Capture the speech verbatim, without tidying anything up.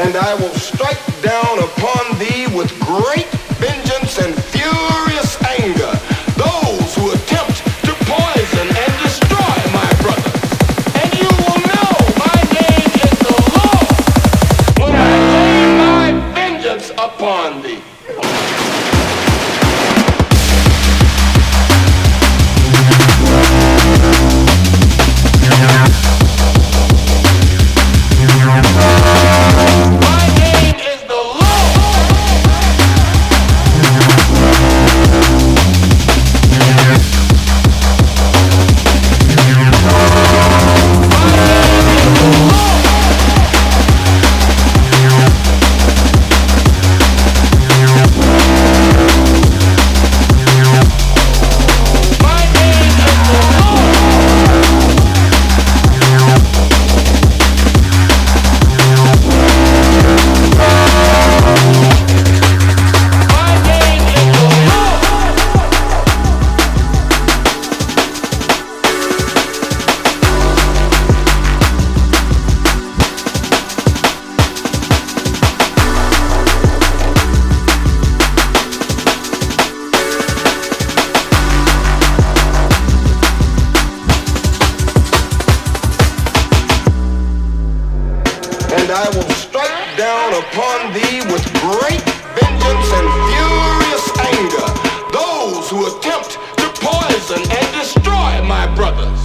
And I will strike down upon thee with great vengeance and furious anger those who attempt to poison and destroy my brother. And you will know my name is the Lord when I lay my vengeance upon thee. And I will strike down upon thee with great vengeance and furious anger those who attempt to poison and destroy my brothers.